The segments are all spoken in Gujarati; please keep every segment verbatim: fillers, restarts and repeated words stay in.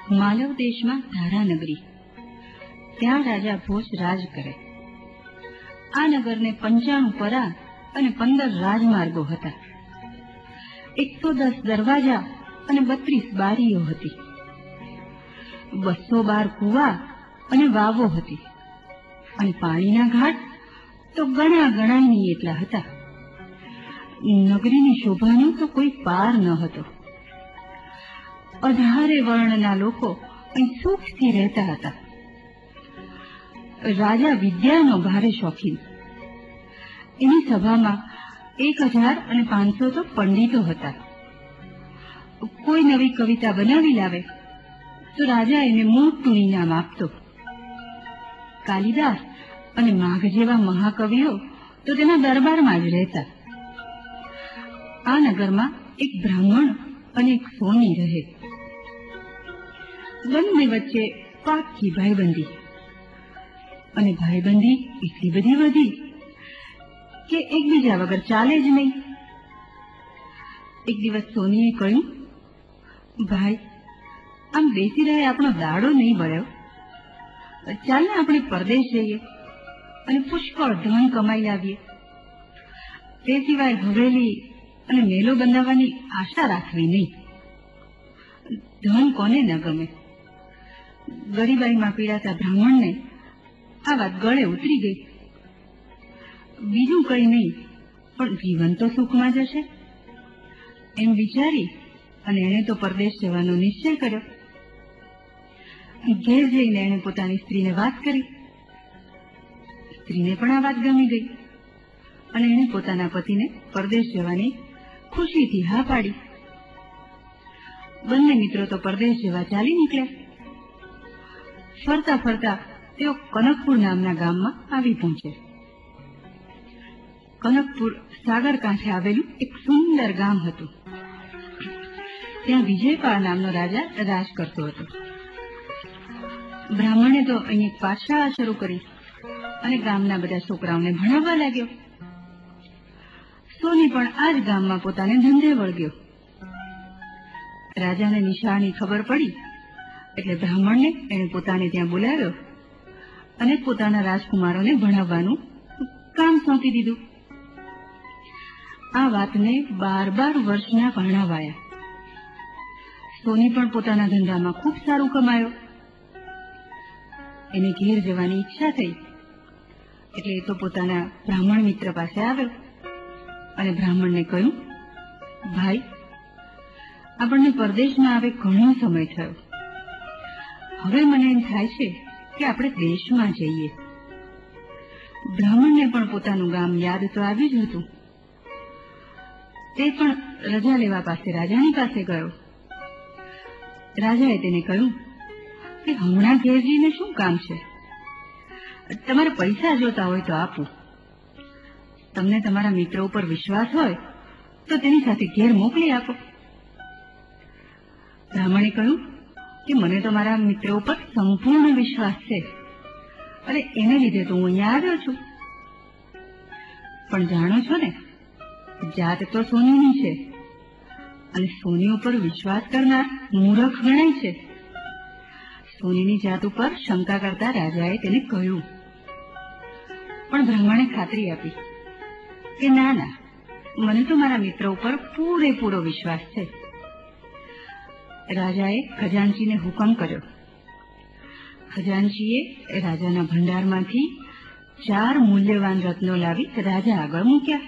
માલવ દેશમાં ધારાનગરી, ત્યાં રાજા ભોજ રાજ કરે. આ નગરને પંચાણું પરા અને પંદર રાજમાર્ગો હતા. એકસો દસ દરવાજા અને બત્રીસ બારીઓ હતી. બસો બાર કુવા અને વાવો હતી, અને પાણીના ઘાટ તો ઘણા ગણાય એટલા હતા. નગરીની શોભાનો તો કોઈ પાર ન હતો. અધારે વર્ણના લોકો અહીં સુખથી રહેતા હતા. રાજા વિદ્યાનો ભારે શોખીન. એની સભામાં એક હજાર અને પાંચસો તો પંડિતો હતા. કોઈ નવી કવિતા બનાવી લાવે તો રાજા એને મોટું ઇનામ આપતો. કાલિદાસ અને માઘ જેવા મહાકવિઓ તો તેના દરબારમાં જ રહેતા. આ નગરમાં એક બ્રાહ્મણ અને એક સોની રહે. બંને વચ્ચે પાક્કી ભાઈબંધી, અને ભાઈબંધી એટલી બધી વધી કે એકબીજા વગર ચાલે જ નહીં. એક દિવસ સોનીએ કહ્યું, ભાઈ, આમ બેસી રહે આપણો દાડો નહીં બળ્યો. ચાલ ને આપણે પરદેશ જઈએ અને પુષ્કળ ધન કમાઈ લાવીએ. તે સિવાય હવેલી અને મેલો બંધાવવાની આશા રાખવી નહીં. ધન કોને ન ગમે? ગરીબાઈમાં પીડાતા બ્રાહ્મણને આ વાત ગળે ઉતરી ગઈ. બીજું કઈ નહીં, પણ જીવન તો સુખમાં જશે એમ વિચારી અને એણે તો પરદેશ જવાનો નિશ્ચય કર્યો. ઘેર જઈને એણે પોતાની સ્ત્રીને વાત કરી. સ્ત્રીને પણ આ વાત ગમી ગઈ અને એણે પોતાના પતિને પરદેશ જવાની ખુશીથી હા પાડી. બંને મિત્રો તો પરદેશ જવા ચાલી નીકળ્યા. ફરતા ફરતા તેઓ કનકપુર નામના ગામમાં આવી પહોંચે. કનકપુર સાગર કાંઠે આવેલું એક સુંદર ગામ હતું. ત્યાં વિજયપાળ નામનો રાજા રાજ કરતો હતો. બ્રાહ્મણે તો અહીં એક પાઠશાળા શરૂ કરી અને ગામના બધા છોકરાઓને ભણાવવા લાગ્યો. સોની પણ આ જ ગામમાં પોતાને ધંધે વળગ્યો. રાજાને નિશાળની ખબર પડી એટલે બ્રાહ્મણને એણે પોતાને ત્યાં બોલાવ્યો અને પોતાના રાજકુમારોને ભણાવવાનું કામ સોંપી દીધું. આ વાતને બાર બાર વર્ષના ભણાવાયા. સોની પણ પોતાના ધંધામાં ખૂબ સારું કમાયો. એને ઘેર જવાની ઈચ્છા થઈ એટલે એ તો પોતાના બ્રાહ્મણ મિત્ર પાસે આવ્યો અને બ્રાહ્મણને કહ્યું, ભાઈ, આપણને પરદેશમાં આવે ઘણો સમય થયો. હવે મને એમ થાય છે કે આપણે દેશમાં જઈએ. બ્રાહ્મણને પણ પોતાનું ગામ યાદ તો આવ્યું જ હતું. તે પણ રજા લેવા પાસે રાજાની પાસે ગયો. રાજાએ તેને કહ્યું કે હમણાં ઘેર જઈને શું કામ છે? તમારે પૈસા જોતા હોય તો આપું. તમને તમારા મિત્ર ઉપર વિશ્વાસ હોય તો તેની સાથે ઘેર મોકલી આપો. બ્રાહ્મણે કહ્યું કે મને તો મારા મિત્ર ઉપર સંપૂર્ણ વિશ્વાસ છે, અરે એને લીધે તો હું અહીંયા આવ્યો છું. પણ જાણો છો ને, જાત તો સોનીની છે અને સોની ઉપર વિશ્વાસ કરનાર મૂર્ખ ગણાય છે. સોનીની જાત ઉપર શંકા કરતા રાજાએ તેને કહ્યું, પણ બ્રાહ્મણે ખાતરી આપી કે ના ના, મને તો મારા મિત્ર ઉપર પૂરેપૂરો વિશ્વાસ છે. રાજાએ ખજાનચીને હુકમ કર્યો. ખજાનચીએ રાજાના ભંડારમાંથી ચાર મૂલ્યવાન રત્નો લાવી રાજા આગળ મૂક્યા.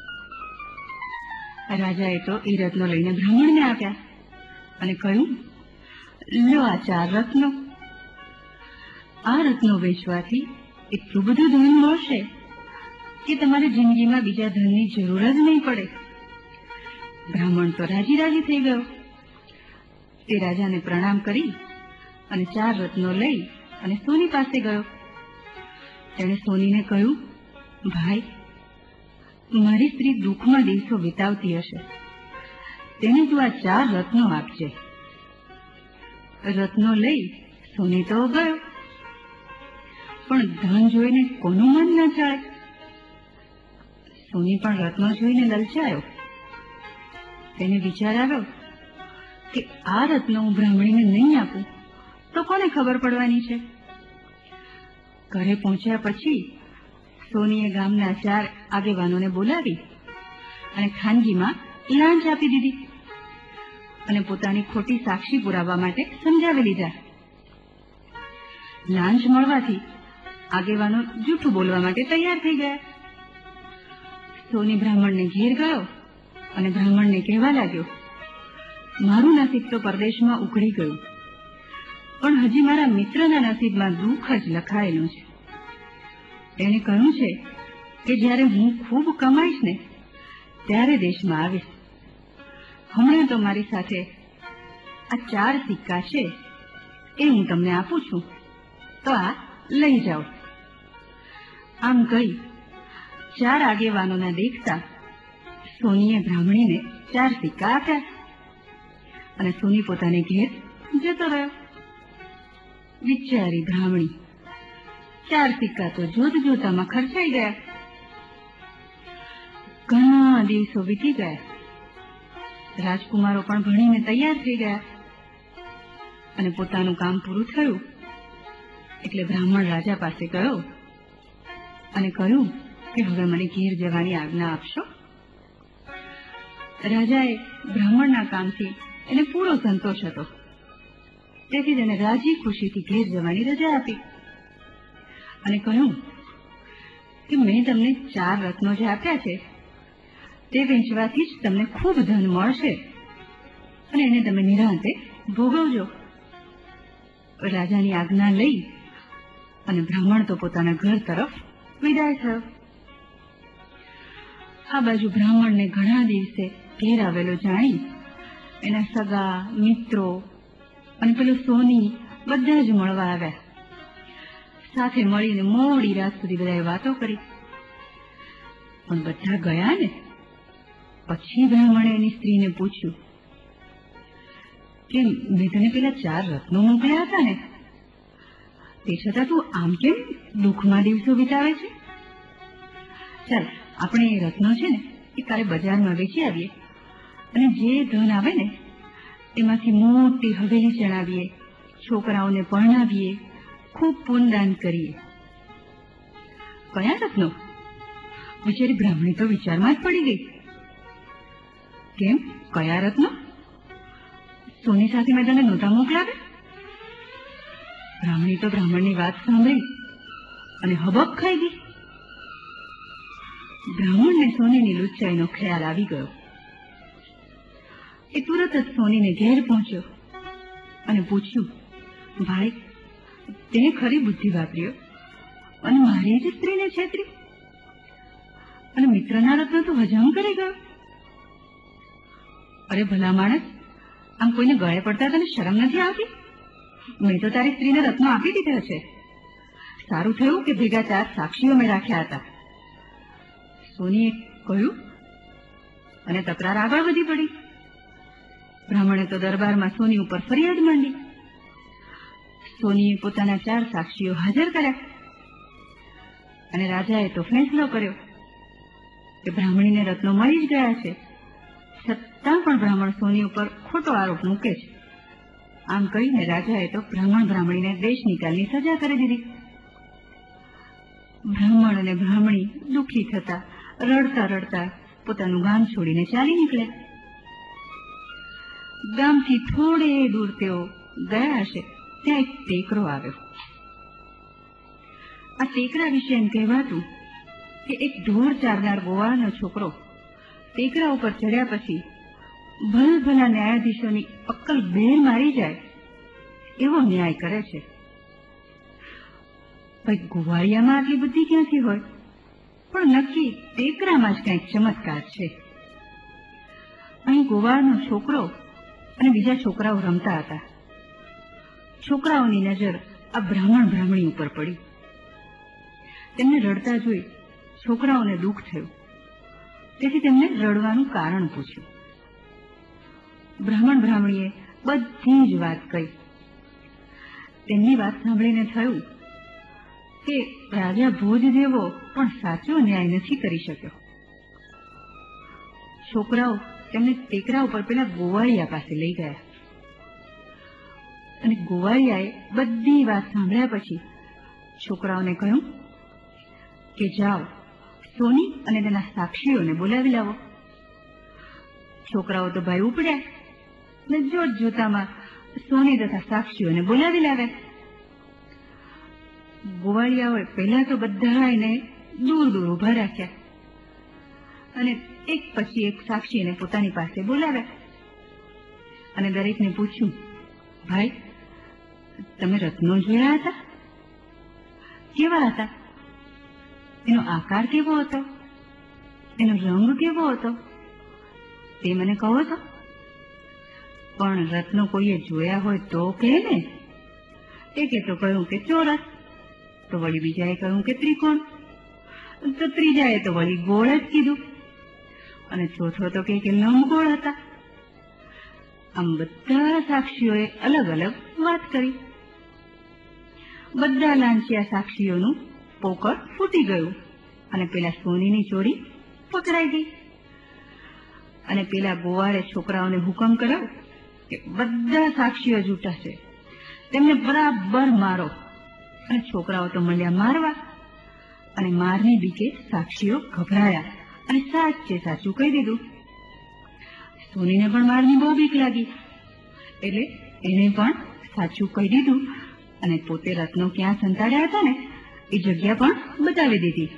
રાજાએ તો એ રત્નો લઈને બ્રાહ્મણને આપ્યા અને કહ્યું, લો આ ચાર રત્નો. આ રત્નો વેચવાથી એટલું બધું ધન મળશે કે તમારી જિંદગીમાં બીજા ધનની જરૂર જ નહીં પડે. બ્રાહ્મણ તો રાજી રાજી થઈ ગયો. તે રાજાને પ્રણામ કરી અને ચાર રત્નો લઈ અને સોની પાસે ગયો. તેણે સોનીને કહ્યું, ભાઈ, મારી સ્ત્રી દુઃખમાં દિવસો વિતાવતી હશે, તેને તું આ ચાર રત્નો આપજે. રત્નો લઈ સોની તો ગયો, પણ ધન જોઈને કોનું મન ન ચાલે. સોની પણ રત્નો જોઈને લલચાયો. તેને વિચાર આવ્યો કે આ રત્નો હું બ્રાહ્મણીને નહીં આપું તો કોને ખબર પડવાની છે? ઘરે પહોંચ્યા પછી સોનીએ ગામના ચાર આગેવાનોને બોલાવી અને ખાનગીમાં લાંચ આપી દીધી અને પોતાની ખોટી સાક્ષી પુરાવવા માટે સમજાવી લીધા. લાંચ મળવાથી આગેવાનો જૂઠું બોલવા માટે તૈયાર થઈ ગયા. સોની બ્રાહ્મણને ઘેર ગયો અને બ્રાહ્મણને કહેવા લાગ્યો, મારું નસીબ તો પરદેશમાં ઉકળી ગયું, પણ હજી મારા મિત્રના નસીબમાં દુઃખ જ લખાયેલું છે. તેણે કહ્યું છે કે જ્યારે હું ખૂબ કમાઈશ ને ત્યારે દેશમાં આવીશ. હમણાં તો મારી સાથે આ ચાર સિક્કા છે એ હું તમને આપું છું, તો આ લઈ જાઓ. આમ કહી ચાર આગેવાનોના દેખતા સોનીએ બ્રાહ્મણીને ચાર સિક્કા આપ્યા અને સોની પોતાને ઘેર જતો રહ્યો. વિચારી બ્રાહ્મણી, ચાર સિક્કા તો જોત જોતામાં ખર્ચાઈ ગયા. ઘણા દિવસો વીતી ગયા. રાજકુમારો પણ ભણીને તૈયાર થઈ ગયા અને પોતાનું કામ પૂરું થયું એટલે બ્રાહ્મણ રાજા પાસે ગયો અને કહ્યું કે હવે મને ઘેર જવાની આજ્ઞા આપશો. રાજાએ બ્રાહ્મણના કામથી એને પૂરો સંતોષ હતો, તેથી તેને રાજી ખુશીથી ઘેર જવાની રજા આપી અને કહ્યું કે મેં તમને ચાર રત્નો જે આપ્યા છે તે વેચવાથી જ તમને ખૂબ ધન મળશે અને એને તમે નિરાંતે ભોગવજો. રાજાની આજ્ઞા લઈ અને બ્રાહ્મણ તો પોતાના ઘર તરફ વિદાય થયો. આ બાજુ બ્રાહ્મણને ઘણા દિવસે ઘેર આવેલો જાણી એના સગા મિત્રો અને પેલો સોની બધા જ મળવા આવ્યા. સાથે મળીને મોડી રાત સુધી બધાએ વાતો કરી. પણ બધા ગયા ને પછી બ્રાહ્મણે એની સ્ત્રીને પૂછ્યું કે મેં તને પેલા ચાર રત્નો મોકલ્યા હતા ને, તે છતાં તું આમ કેમ દુઃખમાં દિવસો વિતાવે છે? ચાલ આપણે એ રત્નો છે ને એ કાલે બજારમાં વેચી આવીએ અને જે ધન આવે ને એમાંથી મોટી હવેલી ચણાવીએ, છોકરાઓને પરણાવીએ, ખૂબ પુણ્યદાન કરીએ. કયા રત્નો? બિચારી બ્રાહ્મણી તો વિચારમાં જ પડી ગઈ. કેમ, કયા રત્નો? સોની સાથે મેં તને નહોતા મોકલાવે? બ્રાહ્મણી તો બ્રાહ્મણની વાત સાંભળી અને હબક ખાઈ ગઈ. બ્રાહ્મણને સોનીની લુચ્ચાઈનો ખ્યાલ આવી ગયો. એ તુરત જ સોનીને ઘેર પહોંચ્યો અને પૂછ્યું, ભાઈ, તે ખરી બુદ્ધિ વાપર્યો અને મારી જ સ્ત્રીને છેતરી અને મિત્રના રત્ન તો હજામ કરી ગયો. અરે ભલા માણસ, આમ કોઈને ગળે પડતા તને શરમ નથી આવતી? મેં તો તારી સ્ત્રીને રત્નો આપી દીધા છે. સારું થયું કે ભેગા ચાર સાક્ષીઓ મેં રાખ્યા હતા. સોનીએ કહ્યું અને તકરાર આગળ વધી પડી. બ્રાહ્મણે તો દરબારમાં સોની ઉપર ફરિયાદ માંડી. સોનીએ પોતાના ચાર સાક્ષીઓ હાજર કર્યા અને રાજાએ તો ફેંસલો કર્યો કે બ્રાહ્મણીને રત્નો મળી જ ગયા છે, છતાં પણ બ્રાહ્મણ સોની ઉપર ખોટો આરોપ મૂકે છે. આમ કહીને રાજાએ તો બ્રાહ્મણ બ્રાહ્મણીને દેશ નિકાલની સજા કરી દીધી. બ્રાહ્મણ અને બ્રાહ્મણી દુઃખી થતા રડતા રડતા પોતાનું ગામ છોડીને ચાલી નીકળ્યા. ગામથી થોડે દૂર તેઓ ગયા હશે ત્યાં એક ટેકરો આવ્યો. આ ટેકરા વિશે એમ કહેવાતું કે એક ઢોર ચારનાર ગોવાળનો છોકરો ટેકરા ઉપર ચડ્યા પછી ભલભલા ન્યાયાધીશોની અક્કલ બેર મારી જાય એવો ન્યાય કરે છે. ભાઈ, ગોવાળિયામાં આટલી બુદ્ધિ ક્યાંથી હોય? પણ નક્કી ટેકરામાં જ કંઈક ચમત્કાર છે. અહીં ગોવાળનો છોકરો અને બીજા છોકરાઓ રમતા હતા. છોકરાઓની નજર આ બ્રાહ્મણ બ્રાહ્મણી ઉપર પડી. તેમને રડતા જોઈ છોકરાઓને દુઃખ થયું, તેથી તેમને રડવાનું કારણ પૂછ્યું. બ્રાહ્મણ બ્રાહ્મણીએ બધી જ વાત કહી. તેમની વાત સાંભળીને થયું કે રાજા ભોજ જેવો પણ સાચો ન્યાય નથી કરી શક્યો. છોકરાઓ તેમને ટેકરા ઉપર પેલા ગોવાળિયા પાસે લઈ ગયા. અને ગોવાળિયાએ બધી વાત સાંભળ્યા પછી છોકરાઓને કહ્યું કે જાઓ, સોની અને તેના સાક્ષીઓને બોલાવી લાવો. છોકરાઓ તો ભાઈ ઉપડ્યા ને જોત જોતામાં સોની તથા સાક્ષીઓને બોલાવી લાવ્યા. ગોવાળિયાઓએ પહેલા તો બધા એને દૂર દૂર ઉભા રાખ્યા અને એક પછી એક સાક્ષીને પોતાની પાસે બોલાવ્યા અને દરેકને પૂછ્યું, ભાઈ, તમે રત્નો જોયા હતા? કેવા હતા? એનો આકાર કેવો હતો? એનો રંગ કેવો હતો? તે મને કહો તો. પણ રત્નો કોઈએ જોયા હોય તો કહે ને. એકે તો કહ્યું કે ચોરસ, તો વળી બીજાએ કહ્યું કે ત્રિકોણ, તો ત્રીજાએ તો વળી ગોળ જ કીધું અને ચોથો તો કે લંબગોળ હતા. આમ બધા સાક્ષીઓએ અલગ અલગ વાત કરી. બધા લાંચિયા સાક્ષીઓનું પોકળ ફૂટી ગયું અને પેલા સોનીની ચોરી પકડાઈ ગઈ. અને પેલા ગોવાળે છોકરાઓને હુકમ કર્યો કે બધા સાક્ષીઓ જૂઠા છે, તેમને બરાબર મારો. અને છોકરાઓ તો મળ્યા મારવા અને મારની બીકે સાક્ષીઓ ગભરાયા અને સાચે સાચું કહી દીધું. સોનીને પણ મારની બહુ બીક લાગી એટલે એને પણ સાચું કહી દીધું અને પોતે રત્નો ક્યાં સંતાડ્યા હતા ને એ જગ્યા પણ બતાવી દીધી.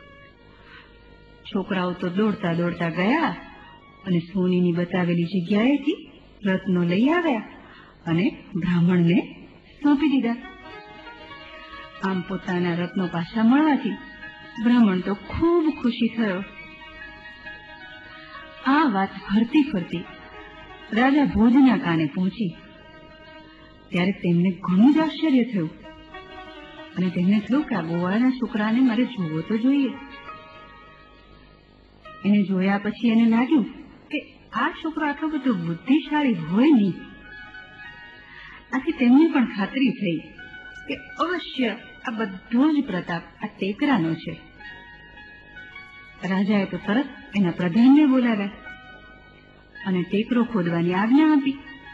છોકરાઓ તો દોડતા દોડતા ગયા અને સોનીની બતાવેલી જગ્યાએથી રત્નો લઈ આવ્યા અને બ્રાહ્મણને સોંપી દીધા. આમ પોતાના રત્નો પાછા મળવાથી બ્રાહ્મણ તો ખૂબ ખુશી થયો. આ વાત ફરતી ફરતી રાજા ભોજના કાને પહોંચી ત્યારે તેમને ઘણું જ આશ્ચર્ય થયું અને તેમને થયું કે આ ગોવાળના છોકરાને મારે જોવો તો જોઈએ. એને જોયા પછી એને લાગ્યું કે આ છોકરો આટલો બધો બુદ્ધિશાળી હોય નહીં. આથી તેમને પણ ખાતરી થઈ કે અવશ્ય આ બધો જ પ્રતાપ આ ટેકરાનો છે. રાજાએ તો તરત એના પ્રધાનને બોલાવ્યા અને ટેકરો ખોદવાની આજ્ઞા આપી.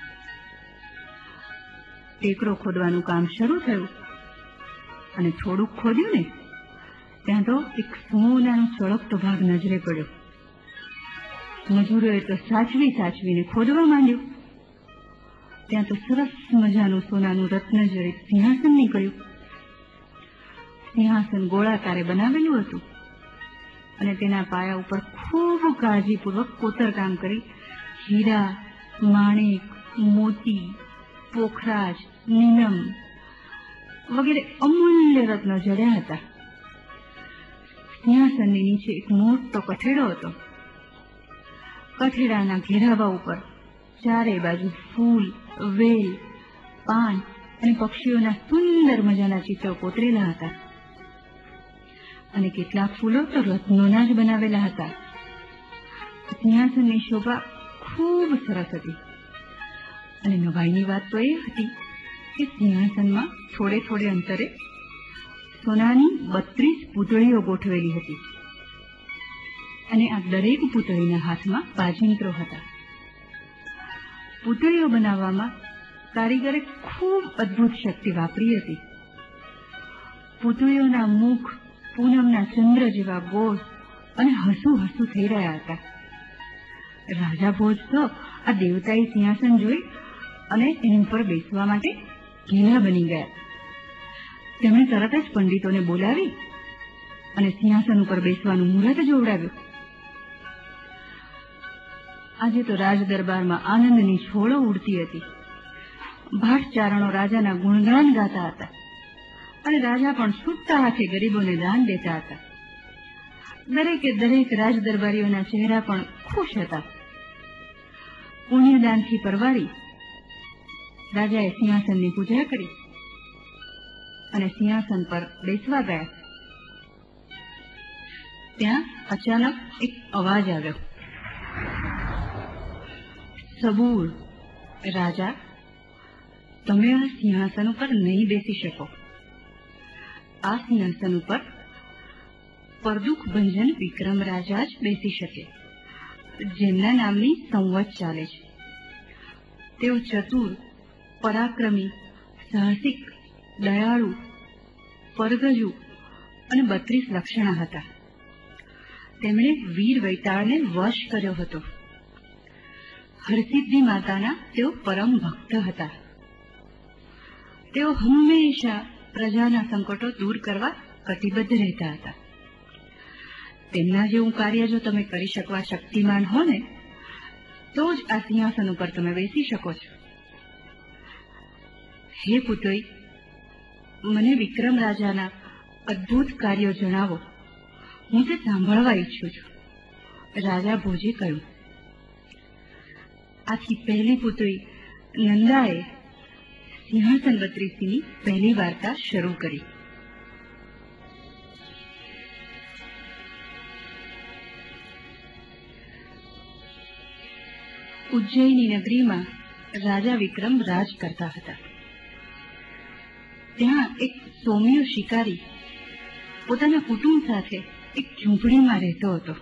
ટેકરો ખોદવાનું કામ શરૂ થયું અને થોડુંક ખોદ્યું ને ત્યાં તો એક સોનાનો ચળકતો ભાગ નજરે પડ્યો. મજૂરોએ તો સાચવી સાચવીને ખોદવા માંડ્યું. ત્યાં તો સરસ મજાનું સોનાનું રત્નજડિત સિંહાસન નીકળ્યું. સિંહાસન ગોળાકારે બનાવેલું હતું અને તેના પાયા ઉપર ખૂબ કાળજીપૂર્વક કોતરકામ કરી હીરા, માણેક, મોતી, પોખરાજ, નીલમ વગેરે અમૂલ્ય રત્નો જડ્યા હતા. સિંહાસનની નીચે એક મોટો કઠેડો હતો. કઠેડાના ઘેરાવા ઉપર ચારે બાજુ ફૂલ, વેલ, પાન અને પક્ષીઓના સુંદર મજાના ચિત્રો કોતરેલા હતા અને કેટલાક ફૂલો તો રત્નોના જ બનાવેલા હતા. સિંહાસનની શોભા ખૂબ સરસ હતી અને નવાઈની વાત તો એ હતી કે સિંહાસનમાં થોડે થોડે અંતરે સોનાની બત્રીસ પૂતળીઓ ગોઠવેલી હતી અને આ દરેક પૂતળીના હાથમાં બાજિંત્રો હતા. પૂતળીઓ બનાવવામાં કારીગરે ખૂબ અદ્ભુત શક્તિ વાપરી હતી. પૂતળીઓના મુખ પૂનમના ચંદ્ર જેવા ગોળ અને હસુ હસુ થઈ રહ્યા હતા. રાજા ભોજ તો આ દેવતાઈ સિંહાસન જોઈ અને એની ઉપર બેસવા માટે ઘેલા બની ગયા. તેમણે તરત જ પંડિતોને બોલાવી અને સિંહાસન ઉપર બેસવાનું મુહૂર્ત જોવડાવ્યું. આજે તો રાજ દરબારમાં આનંદની છોડો ઉડતી હતી. ભાટચારણો રાજાના ગુણગાન ગાતા હતા અને રાજા પણ છૂટતા હાથે ગરીબોને દાન દેતા હતા. દરેકે દરેક રાજ દરબારીઓના ચહેરા પણ ખુશ હતા. પુણ્યદાનથી પરવારી રાજાએ સિંહાસનની પૂજા કરી અને સિંહાસન પર બેસવા ગયા. ત્યાં અચાનક એક અવાજ આવ્યો. સબૂર, રાજા, તમે આ સિંહાસન ઉપર નહીં બેસી શકો. આ સિંહાસન ઉપર પરદુખ ભંજન વિક્રમ રાજા જ બેસી શકે, જેમના નામની સંવત ચાલે છે. તેઓ ચતુર પરાક્રમી, સાહસિક, દયાળુ, પરગજુ અને બત્રીસ લક્ષણા હતા. તેમણે વીર વૈતાળને વશ કર્યો હતો. હરસિદ્ધિ માતાના તેઓ પરમ ભક્ત હતા. તેઓ હંમેશા પ્રજાના સંકટો દૂર કરવા કટિબદ્ધ રહેતા હતા. તેમના જેવું કાર્ય જો તમે કરી શકવા શક્તિમાન હો ને, તો જ આ સિંહાસન ઉપર તમે બેસી શકો છો. હે પુત્રી, મને વિક્રમ રાજાના અદ્ભુત કાર્યો જણાવો, હું તે સાંભળવા ઈચ્છું છું, રાજા ભોજે કહ્યું. આથી પહેલી પુત્રી નંદાએ સિંહાસન બત્રીસીની પહેલી વાર્તા શરૂ કરી. ઉજ્જૈની નગરીમાં રાજા વિક્રમ રાજ કરતા હતા. ત્યાં એક સોમ્ય શિકારી પોતાના કુટુંબ સાથે એક ઝૂંપડીમાં રહેતો હતો.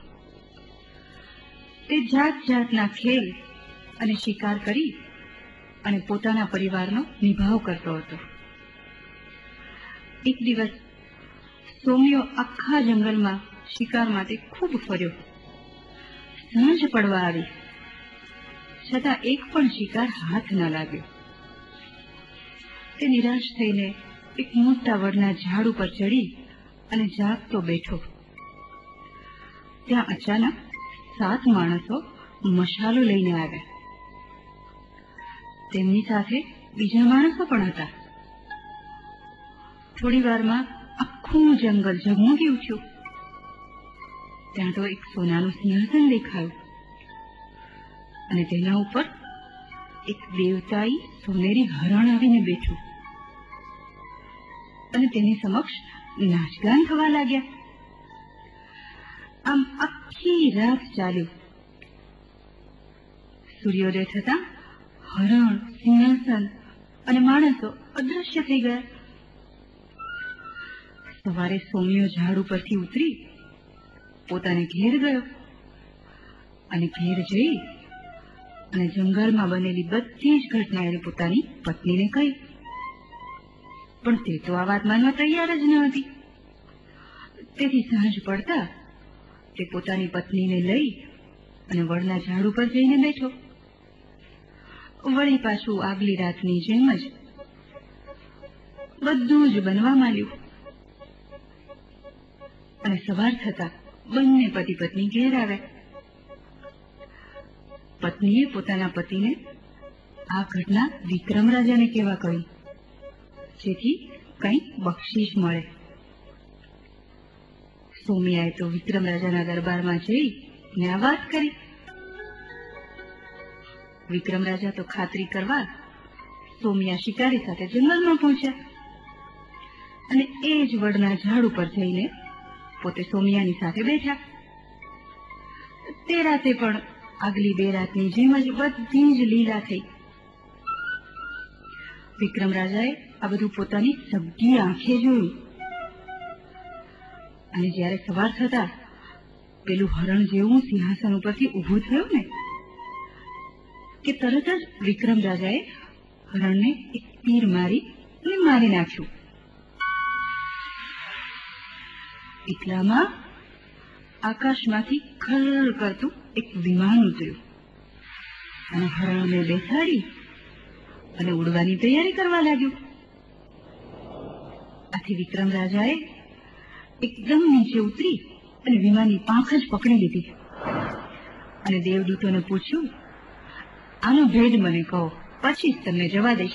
તે જાત જાતના ખેલ અને શિકાર કરી અને પોતાના પરિવારનો નિભાવ કરતો હતો. એક દિવસ સોમ્યો આખા જંગલમાં શિકાર માટે ખૂબ ફર્યો. સાંજ પડવા આવી, છતાં એક પણ શિકાર હાથ ન લાગ્યો. તે નિરાશ થઈને એક મોટા વડના ઝાડ ઉપર ચડી અને જાગતો બેઠો. ત્યાં અચાનક સાત માણસો મશાલો લઈને આવ્યા. તેમની સાથે બીજા માણસો પણ હતા. થોડી વારમાં આખું જંગલ ઝગમગી ઉઠ્યું. ત્યાં તો એક સોનાનું સિંહાસન દેખાયું અને તેના ઉપર એક દેવતાઈ સોનેરી હરણ આવીને બેઠું અને તેની સમક્ષ નાચગાન થવા લાગ્યા. આમ આખી રાત ચાલ્યું. સૂર્યોદય થતા હરણ, સિંહાસન અને માણસો અદૃશ્ય થઈ ગયા. સવારે સોમ્યો ઝાડ ઉપરથી ઉતરી પોતાને ઘેર ગયો અને ઘેર જઈ અને જંગલમાં બનેલી બધી જ ઘટના એને પોતાની પત્નીને કહી. પણ તે તો આ વાત માનવા તૈયાર જ ન હતી. તેથી સાંજ પડતા તે પોતાની પત્નીને લઈ અને વડના ઝાડ ઉપર જઈને બેઠો. વળી પાછું આગલી રાતની જેમ જ બધું જ બનવા માંડ્યું અને સવાર થતા બંને પતિ પત્ની ઘેર આવ્યા. પત્નીએ પોતાના પતિને આ ઘટના વિક્રમ રાજાને કહેવા કહ્યું, જેથી કંઈક બક્ષિસ મળે. સોમિયાએ તો વિક્રમ રાજાના દરબારમાં જઈ ને આ વાત કરી. વિક્રમ રાજા તો ખાતરી કરવા સોમિયા શિકારી સાથે જંગલમાં પહોંચ્યા અને એ જ વડના ઝાડ ઉપર જઈને પોતે સોમિયાની સાથે બેઠા. તે રાતે પણ આગલી બે રાતની જેમ જ બધી જ લીલા થઈ. વિક્રમ રાજાએ આ બધું પોતાની સગી આંખે જોયું અને જ્યારે સવાર થતા પેલું હરણ જેવું સિંહાસન ઉપરથી ઊભું થયું ને, કે તરત જ વિક્રમ રાજાએ હરણને એક તીર મારી અને મારી નાખ્યું. એટલામાં આકાશમાંથી ખર કરતું એક વિમાન ઉતર્યું અને હરણને બેસાડી અને ઉડવાની તૈયારી કરવા લાગ્યું. આથી વિક્રમ રાજાએ એકદમ નીચે ઉતરી અને વિમાનની પાંખ જ પકડી લીધી અને દેવદૂતોને પૂછ્યું, આનો ભેદ મને કહો, પછી જ તમને જવા દઈશ.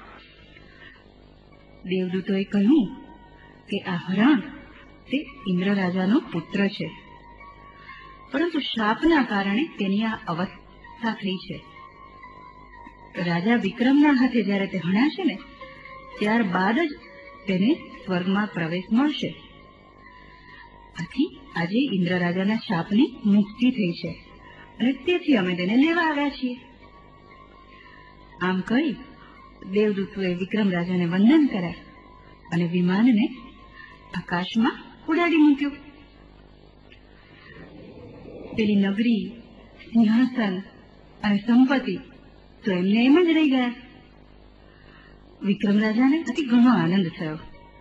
દેવદૂતોએ કહ્યું કે આ હરણ તે ઇન્દ્ર રાજાનો પુત્ર છે, પરંતુ શાપના કારણે તેની આ અવસ્થા થઈ છે. રાજા વિક્રમના હાથે જ્યારે તે હણાશે ને, ત્યારબાદ જ તેને સ્વર્ગમાં પ્રવેશ મળશે. આથી આજે ઇન્દ્ર રાજાના શાપની મુક્તિ થઈ છે અને તેથી અમે તેને લેવા આવ્યા છીએ. આમ કહી દેવદૂતોએ વિક્રમ રાજાને વંદન કર્યા અને વિમાનને આકાશમાં ઉડાડી મૂક્યું. પેલી નગરી, સિંહાસન અને સંપત્તિ તો એમને એમ જ રહી ગયા. વિક્રમ રાજાને આથી ઘણો આનંદ થયો.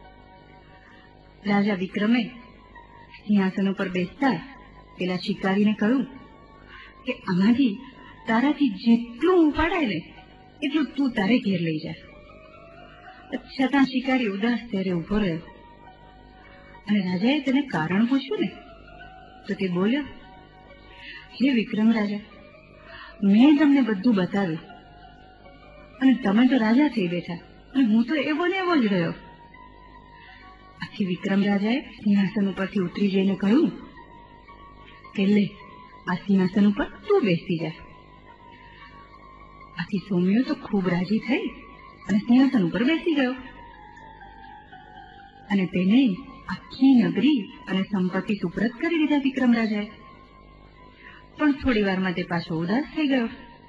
રાજા વિક્રમે સિંહાસન ઉપર બેસતા પેલા શિકારીને કહ્યું કે આમાંથી તારાથી જેટલું ઉપાડાય ને એટલું તું તારે ઘેર લઈ જા. છતાં શિકારી ઉદાસ ત્યારે ઉભો રહ્યો અને રાજાએ તેને કારણ પૂછ્યું ને તો તે બોલ્યો, હે વિક્રમ રાજા, મેં તમને બધું બતાવ્યું અને તમે તો રાજા થઈ બેઠા અને હું તો એવો ને એવો જ રહ્યો. આથી વિક્રમ રાજાએ સિંહાસન ઉપરથી ઉતરી જઈને કહ્યું કે લે, આ સિંહાસન ઉપર તું બેસી જા. આથી સૌમ્યો તો ખૂબ રાજી થઈ અને સિંહાસન ઉપર બેસી ગયો અને તેને આખી નગરી અને સંપત્તિ સુપ્રત કરી દીધા વિક્રમ રાજાએ. પણ થોડી વારમાં તે પાછો ઉદાસ થઈ ગયો.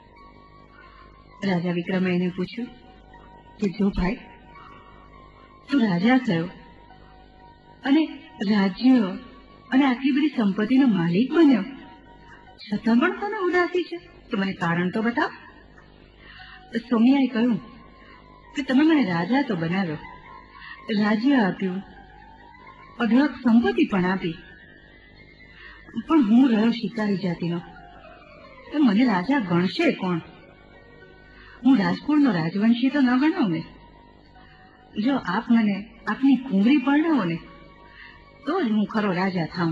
રાજા વિક્રમે એને પૂછ્યું કે જો ભાઈ, તું રાજા થયો અને રાજ્ય અને આટલી બધી સંપત્તિનો માલિક બન્યો, છતાં પણ તને ઉદાસી છે, તો મને કારણ તો બતાવ. સૌમ્યાએ કહ્યું કે તમે મને રાજા તો બનાવ્યો, રાજ્ય આપ્યું, અઢળક સંપત્તિ પણ આપી, પણ હું રહ્યો શિકારી જાતિનો, તો મને રાજા ગણશે કોણ? હું રાજકુળનો રાજવંશી તો ન ગણાવ ને. જો આપ મને આપની કુંવરી પરણાવો ને તો જ હું ખરો રાજા થાઉં.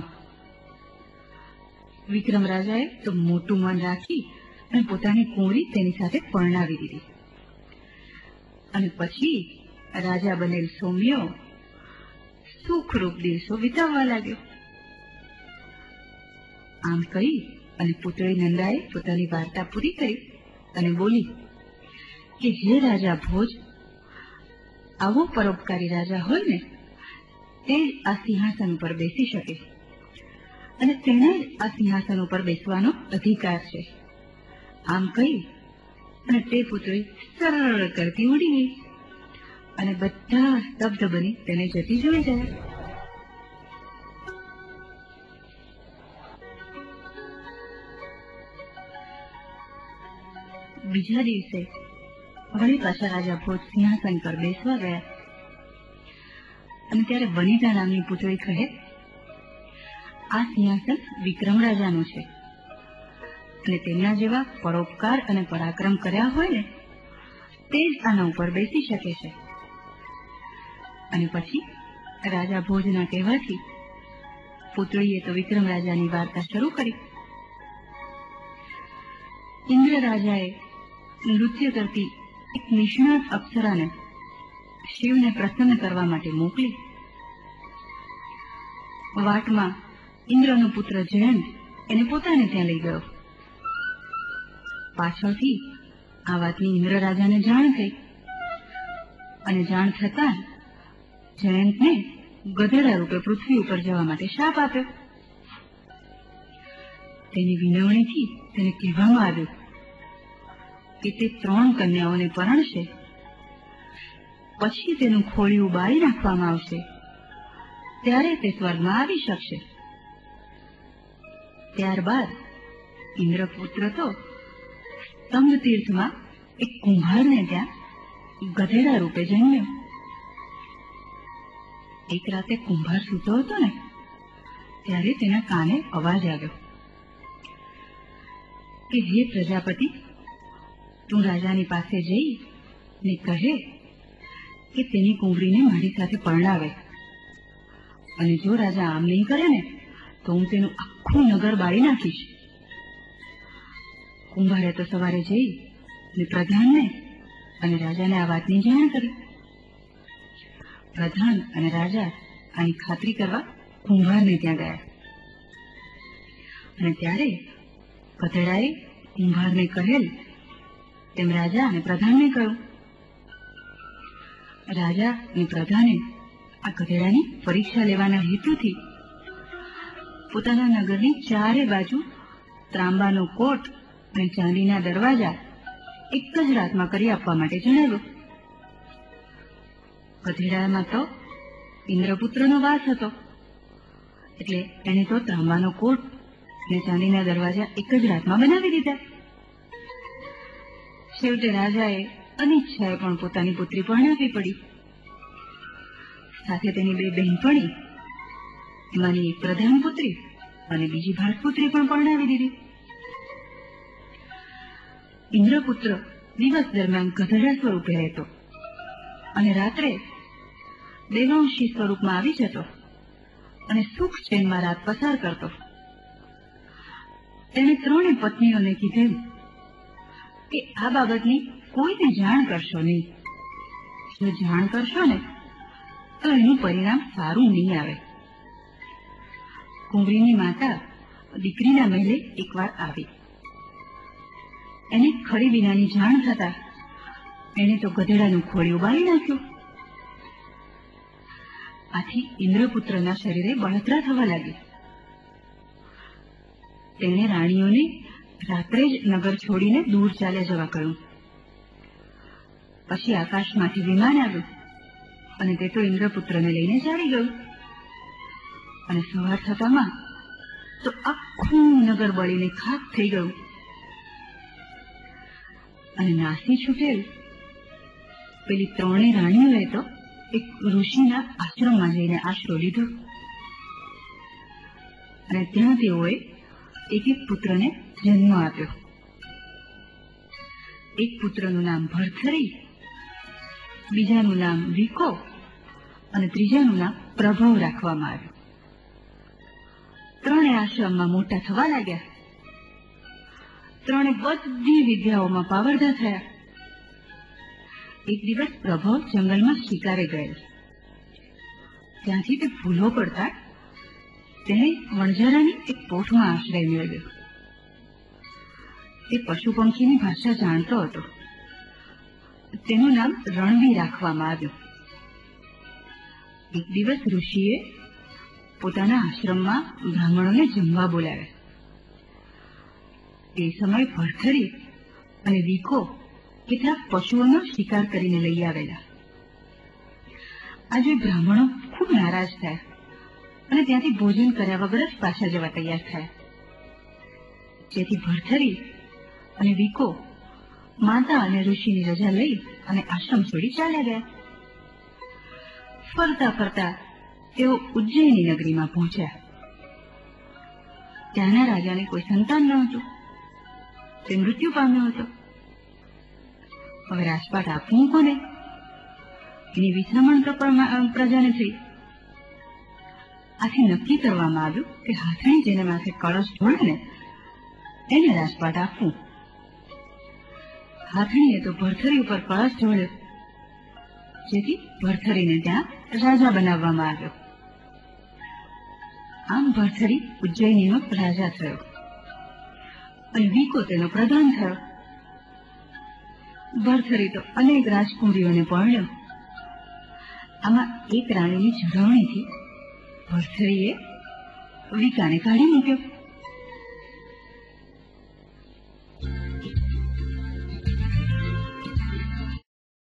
વિક્રમ રાજાએ તો મોટું મન રાખી અને પોતાની કુંવરી તેની સાથે પરણાવી દીધી. અને પછી રાજા બનેલ સૌમ્યો સુખરૂપ દિવસો વિતાવવા લાગ્યો. આમ કહી અને પુત્રી નંદાએ પોતાની વાર્તા પૂરી કરી અને બોલી કે જે રાજા ભોજ આવો પરોપકારી રાજા હોય ને તે જ આ સિંહાસન ઉપર બેસી શકે અને તેને જ આ સિંહાસન ઉપર બેસવાનો અધિકાર છે. આમ કહી અને તે પુત્રી સરળ કરતી ઉડી ગઈ અને બધા સ્તબ્ધ બની તેને જતી જોઈ ગયા. બીજા દિવસે વળી પાછા રાજા ભોજ સિંહાસન પર બેસવા ગયા અને ત્યારે વનિતા નામની પુત્રી કહે, આ સિંહાસન વિક્રમ રાજાનું છે અને તેમના જેવા પરોપકાર અને પરાક્રમ કર્યા હોય ને તે જ આના ઉપર બેસી શકે છે. અને પછી રાજા ભોજના કહેવાથી પુત્રીએ તો વિક્રમ રાજાની વાર્તા શરૂ કરી. ઇન્દ્ર રાજાએ નૃત્ય કરતી એક નિષ્ણાત અપ્સરાને શિવને પ્રસન્ન કરવા માટે મોકલી. વાટમાં ઇન્દ્રનો પુત્ર જયંત એને પોતાને ત્યાં લઈ ગયો. પાછળથી આ વાતની ઇન્દ્ર રાજાને જાણ થઈ અને જાણ થતાં જયંતને ગધેડા રૂપે પૃથ્વી ઉપર જવા માટે શાપ આપ્યો. તેની વિનવણીથી તેને કહેવામાં આવ્યું કે તે ત્રણ કન્યાઓને પરણશે, પછી તેનું ખોળિયું બાળી નાખવામાં આવશે, ત્યારે તે સ્વર્ગમાં આવી શકશે. ત્યારબાદ ઇન્દ્રપુત્ર તો સ્તંભ તીર્થમાં એક કુંભારને ત્યાં ગધેડા રૂપે જન્મ્યો. એક રાતે કુંભાર સૂતો હતો ને ત્યારે તેના કાને અવાજ આવ્યો કે હે પ્રજાપતિ, તું રાજાની પાસે જઈ ને કહે કે તેની કુંવરીને મારી સાથે પરણાવે, અને જો રાજા આમ નહીં કરે ને તો હું તેનું આખું નગર બાળી નાખીશ. કુંભારે તો સવારે જઈ ને પ્રધાનને અને રાજાને આ વાતની જાણ કરી. પ્રધાન અને રાજા આની ખાતરી કરવા કુંભારને ત્યાં ગયા અને ત્યારે ગધેડાએ કુંભારને કહેલ તેમ રાજા અને પ્રધાનને કહ્યું. રાજા અને પ્રધાને આ ગધેડાની પરીક્ષા લેવાના હેતુથી પોતાના નગરની ચારે બાજુ ત્રાંબાનો કોટ અને ચાંદીના દરવાજા એક જ રાતમાં કરી આપવા માટે જણાવ્યું. ગધેડામાં તો ઇન્દ્રપુત્રનો વાસ હતો એટલે એને તો તાંબાનો કોટ અને ચાંદીના દરવાજા એક જ રાતમાં બનાવી દીધા. છેવટે રાજાએ અનિચ્છાએ પણ પોતાની પુત્રી પરણાવવી પડી. સાથે તેની બે બહેનપણી, એમાંની એક પ્રધાન પુત્રી અને બીજી ભાટપુત્રી પણ પરણાવી દીધી. ઇન્દ્રપુત્ર દિવસ દરમિયાન ગધેડા સ્વરૂપે રહેતો અને રાત્રે દેવાંશી સ્વરૂપમાં આવી જતો અને સુખ ચેનમાં રાત પસાર કરતો. તેણે ત્રણે પત્નીઓને કીધેલ કે આ બાબતની કોઈને જાણ કરશો નહીં. જો જાણ કરશો ને તો એનું પરિણામ સારું નહીં આવે. કુંવરીની માતા દીકરીના મહેલે એકવાર આવી. એને ખરી વિનાની જાણ થતા એને તો ગધેડાનું ખોળિયું બાળી નાખ્યું. આથી ઇન્દ્રપુત્રના શરીરે બળતરા થવા લાગી. તેણે રાણીઓને રાત્રે જ નગર છોડીને દૂર ચાલ્યા જવા કહ્યું. પછી આકાશમાંથી વિમાન આવ્યું અને તે તો ઇન્દ્રપુત્રને લઈને ચાલી ગયું. અને સવાર થતામાં તો આખું નગર બળીને ખાક થઈ ગયું. અને નાસી છૂટેલ પેલી ત્રણેય રાણીઓએ તો એક ઋષિના આશ્રમમાં જઈને આશરો લીધો અને ત્યાં તેઓએ એક એક પુત્રને જન્મ આપ્યો. એક પુત્રનું નામ ભરથરી, બીજાનું નામ વિકો અને ત્રીજાનું નામ પ્રભવ રાખવામાં આવ્યું. ત્રણે આશ્રમમાં મોટા થવા લાગ્યા. ત્રણે બધી વિદ્યાઓમાં પાવરધા થયા. એક દિવસ પ્રભવ જંગલમાં શિકારે ગયેલ. ત્યાંથી તે ભૂલો પડતા તેણે વણઝારાની એક પોઠમાં આશ્રય મેળવ્યો. તે પશુ પંખીની ભાષા જાણતો હતો. તેનું નામ રણવી રાખવામાં આવ્યું. એક દિવસ ઋષિએ પોતાના આશ્રમમાં બ્રાહ્મણોને જમવા બોલાવ્યા. તે સમયે ભરથરી અને વિકો કેટલાક પશુઓનો શિકાર કરીને લઈ આવેલા. આજે બ્રાહ્મણો ખૂબ નારાજ થયા અને ત્યાંથી ભોજન કર્યા વગર જ પાછા જવા તૈયાર થયા. જેથી ભરથરી અને વિકો માતા અને ઋષિની રજા લઈ અને આશ્રમ છોડી ચાલ્યા ગયા. ફરતા ફરતા તેઓ ઉજ્જૈની નગરીમાં પહોંચ્યા. ત્યાંના રાજાને કોઈ સંતાન ન હતું. તે મૃત્યુ પામ્યો હતો. હવે રાજપાટ આપવું કોને? એની વિચારમણ તો પ્રજાને થઈ. આથી નક્કી કરવામાં આવ્યું કે હાથણી જેને માથે કળશ ઢોળે ને એને રાજપાટ આપવું. હાથણીએ તો ભરથરી ઉપર કળશ ઢોળ્યો, જેથી ભરથરીને ત્યાં રાજા બનાવવામાં આવ્યો. આમ ભરથરી ઉજ્જૈનીનો રાજા થયો અને વિકો તેનો પ્રધાન થયો. ભરથરી તો અનેક રાજકુમારીઓને પરણ્યો. આમાં એક રાણીની જળવણીથી ભરથરીએ વિકાને કાઢી મૂક્યો.